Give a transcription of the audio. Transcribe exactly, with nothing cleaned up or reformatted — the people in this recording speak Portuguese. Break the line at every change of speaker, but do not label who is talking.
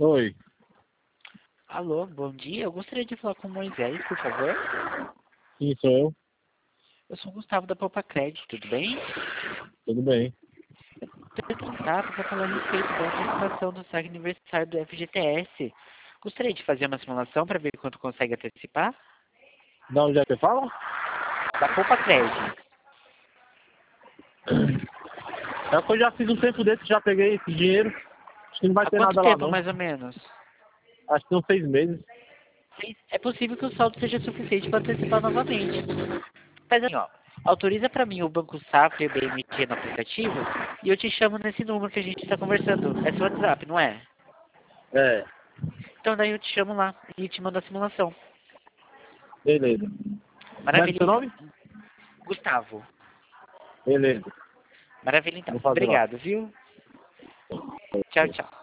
Oi,
Alô, bom dia. Eu gostaria de falar com o Moisés, por favor.
sim, sou eu.
Eu sou o Gustavo da Poupa Crédito, tudo bem?
Tudo bem.
Estou em contato para falar a respeito da antecipação do saque aniversário do F G T S. Gostaria de fazer uma simulação para ver quanto consegue antecipar?
Da onde é que você fala?
Da Poupa Crédito.
É que eu já fiz um tempo desse, já peguei esse dinheiro. Acho que não vai
Há
ter
quanto
nada lá
tempo,
não.
mais ou menos?
Acho que são seis meses.
Sim, é possível que o saldo seja suficiente para antecipar novamente. Mas assim, ó, autoriza para mim o Banco Safra e o B M G no aplicativo e eu te chamo nesse número que a gente está conversando. É seu WhatsApp, não é?
É,
Então daí eu te chamo lá e te mando a simulação.
beleza. Como é que é seu
Maravilha.
nome?
Gustavo.
Beleza.
Maravilha então.
Vou fazer lá.
Obrigado, viu? Tchau, tchau.